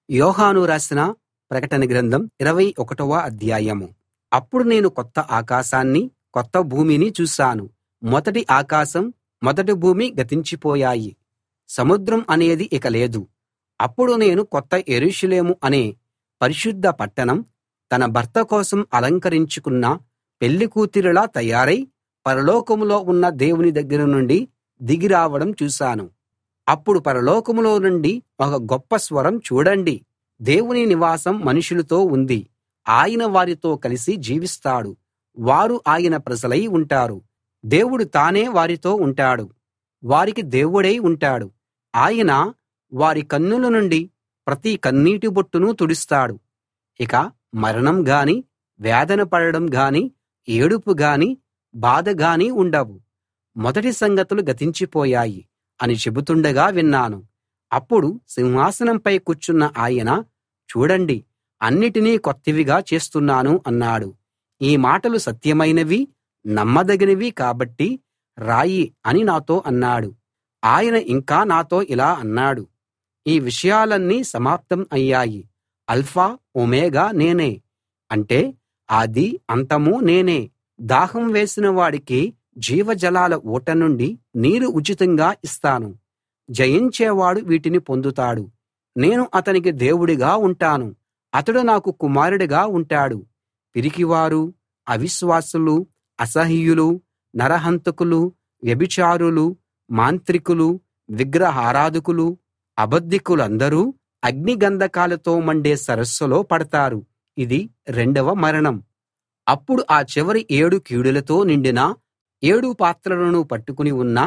యోహాను రాసిన ప్రకటన గ్రంథం 21వ అధ్యాయం. అప్పుడు నేను కొత్త ఆకాశాన్ని కొత్త భూమిని చూశాను. మొదటి ఆకాశం మొదటి భూమి గతించిపోయాయి, సముద్రం అనేది ఇక లేదు. అప్పుడు నేను కొత్త యెరూషలేము అనే పరిశుద్ధ పట్టణం తన భర్త కోసం అలంకరించుకున్న పెళ్లికూతురులా తయారై పరలోకంలో ఉన్న దేవుని దగ్గర నుండి దిగి రావడం చూశాను. అప్పుడు పరలోకంలో నుండి ఒక గొప్ప స్వరం, చూడండి, దేవుని నివాసం మనుషులతో ఉంది. ఆయన వారితో కలిసి జీవిస్తాడు. వారు ఆయన ప్రజలై ఉంటారు. దేవుడు తానే వారితో ఉంటాడు. వారికి దేవుడై ఉంటాడు. ఆయన వారి కన్నుల నుండి ప్రతి కన్నీటి బొట్టును తుడుస్తాడు. ఇక మరణం గాని, వేదన పడడం గాని, ఏడుపు గాని, బాధ గాని ఉండవు. మొదటి సంగతులు గతించిపోయాయి అని చెబుతుండగా విన్నాను. అప్పుడు సింహాసనంపై కూర్చున్న ఆయన, చూడండి, అన్నిటినీ కొత్తవిగా చేస్తున్నాను అన్నాడు. ఈ మాటలు సత్యమైనవి, నమ్మదగినవి కాబట్టి రాయి అని నాతో అన్నాడు. ఆయన ఇంకా నాతో ఇలా అన్నాడు, ఈ విషయాలన్నీ సమాప్తం అయ్యాయి. అల్ఫా ఒమేగా నేనే, అంటే ఆది అంతమూ నేనే. దాహం వేసిన వాడికి జీవజలాల ఊట నుండి నీరు ఉచితంగా ఇస్తాను. జయించేవాడు వీటిని పొందుతాడు. నేను అతనికి దేవుడిగా ఉంటాను, అతడు నాకు కుమారుడిగా ఉంటాడు. పిరికివారు, అవిశ్వాసులు, అసహ్యులు, నరహంతకులు, వ్యభిచారులు, మాంత్రికులు, విగ్రహారాధకులు, అబద్ధికులందరూ అగ్నిగంధకాలతో మండే సరస్సులో పడతారు. ఇది రెండవ మరణం. అప్పుడు ఆ చివరి 7 కీడులతో నిండిన 7 పాత్రలను పట్టుకుని ఉన్న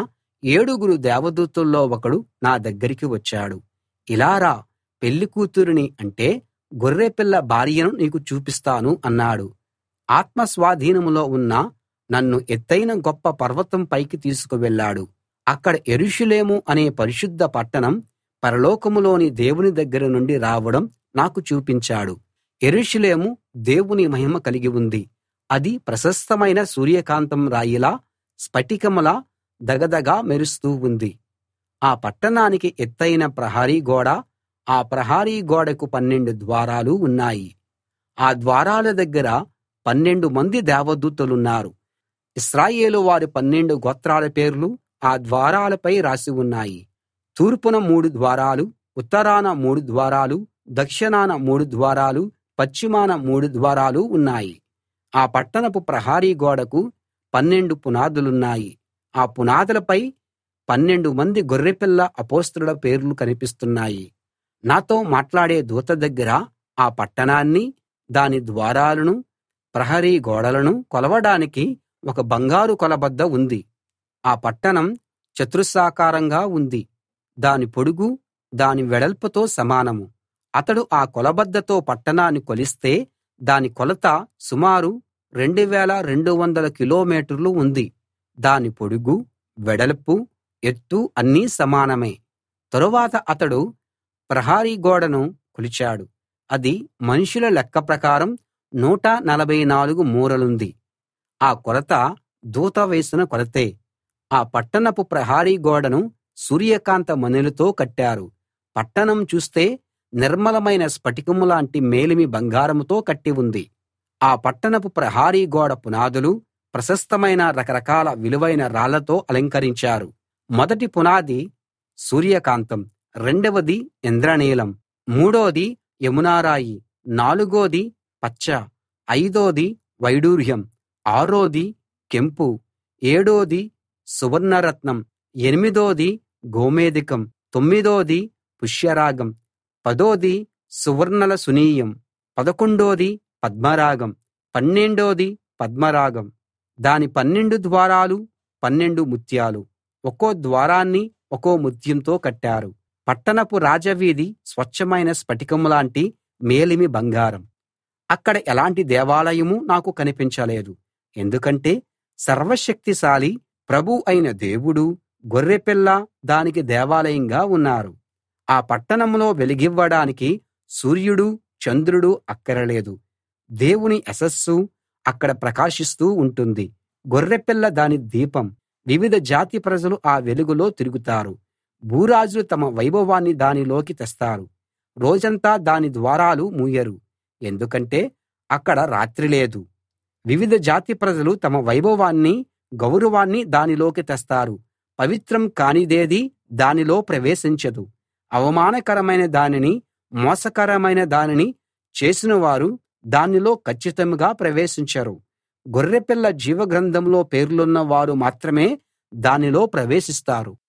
7 దేవదూతల్లో ఒకడు నా దగ్గరికి వచ్చాడు. ఇలా రా, పెళ్లి కూతురిని, అంటే గొర్రెపిల్ల భార్యను నీకు చూపిస్తాను అన్నాడు. ఆత్మ స్వాధీనంలో ఉన్న నన్ను ఎత్తయిన గొప్ప పర్వతం పైకి తీసుకువెళ్ళాడు. అక్కడ యెరూషలేము అనే పరిశుద్ధ పట్టణం పరలోకంలోని దేవుని దగ్గర నుండి రావడం నాకు చూపించాడు. యెరూషలేము దేవుని మహిమ కలిగి ఉంది. అది ప్రశస్తమైన సూర్యకాంతం రాయిలా, స్ఫటికంలా దగదగా మెరుస్తూ ఉంది. ఆ పట్టణానికి ఎత్తయిన ప్రహరీ గోడ, ఆ ప్రహరీ గోడకు 12 ద్వారాలు ఉన్నాయి. ఆ ద్వారాల దగ్గర 12 మంది దేవదూతలున్నారు. ఇశ్రాయేలు వారి 12 గోత్రాల పేర్లు ఆ ద్వారాలపై రాసి ఉన్నాయి. తూర్పున 3 ద్వారాలు, ఉత్తరాన 3 ద్వారాలు, దక్షిణాన 3 ద్వారాలు, పశ్చిమాన 3 ద్వారాలు ఉన్నాయి. ఆ పట్టణపు ప్రహరీ గోడకు 12 పునాదులున్నాయి. ఆ పునాదులపై 12 మంది గొర్రెపిల్ల అపొస్తలుల పేర్లు కనిపిస్తున్నాయి. నాతో మాట్లాడే దూత దగ్గర ఆ పట్టణాన్ని, దాని ద్వారాలను, ప్రహరీ గోడలను కొలవడానికి ఒక బంగారు కొలబద్ద ఉంది. ఆ పట్టణం చతురస్రాకారంగా ఉంది. దాని పొడుగు దాని వెడల్పుతో సమానం. అతడు ఆ కొలబద్దతో పట్టణాన్ని కొలిస్తే దాని కొలత సుమారు 2200 కిలోమీటర్లు ఉంది. దాని పొడుగు, వెడల్పు, ఎత్తు అన్నీ సమానమే. తరువాత అతడు ప్రహరీ గోడను కొలిచాడు. అది మనుషుల లెక్క ప్రకారం 144 మూరలుంది. ఆ కొలత దూత వేసిన కొలతే. ఆ పట్టణపు ప్రహరీ గోడను సూర్యకాంత మణులతో కట్టారు. పట్టణం చూస్తే నిర్మలమైన స్ఫటికం లాంటి మేలిమి బంగారంతో కట్టి ఉంది. ఆ పట్టణపు ప్రహరీ గోడ పునాదులు ప్రశస్తమైన రకరకాల విలువైన రాళ్లతో అలంకరించారు. మొదటి పునాది సూర్యకాంతం, రెండవది ఇంద్రనీలం, మూడోది యమునారాయి, నాలుగోది పచ్చ, ఐదోది వైడూర్యం, ఆరోది కెంపు, ఏడోది సువర్ణరత్నం, ఎనిమిదోది గోమేధికం, తొమ్మిదోది పుష్యరాగం, పదోది సువర్ణల సునీయం, 11దోది పద్మరాగం, 12దోది పద్మరాగం. దాని 12 ద్వారాలు 12 ముత్యాలు. ఒక్కో ద్వారాన్ని ఒక్కో ముత్యంతో కట్టారు. పట్టణపు రాజవీధి స్వచ్ఛమైన స్ఫటికంలాంటి మేలిమి బంగారం. అక్కడ ఎలాంటి దేవాలయమూ నాకు కనిపించలేదు. ఎందుకంటే సర్వశక్తిశాలి ప్రభు అయిన దేవుడు, గొర్రెపిల్ల దానికి దేవాలయంగా ఉన్నారు. ఆ పట్టణంలో వెలుగివ్వడానికి సూర్యుడు, చంద్రుడు అక్కరలేదు. దేవుని యశస్సు అక్కడ ప్రకాశిస్తూ ఉంటుంది. గొర్రెపిల్ల దాని దీపం. వివిధ జాతి ప్రజలు ఆ వెలుగులో తిరుగుతారు. భూరాజులు తమ వైభవాన్ని దానిలోకి తెస్తారు. రోజంతా దాని ద్వారాలు మూయరు, ఎందుకంటే అక్కడ రాత్రి లేదు. వివిధ జాతి ప్రజలు తమ వైభవాన్ని, గౌరవాన్ని దానిలోకి తెస్తారు. పవిత్రం కానిదేదీ దానిలో ప్రవేశించదు. అవమానకరమైన దానిని, మోసకరమైన దానిని చేసినవారు దానిలో కచ్చితంగా ప్రవేశించరు. గొర్రెపిల్ల జీవగ్రంథంలో పేర్లున్న వారు మాత్రమే దానిలో ప్రవేశిస్తారు.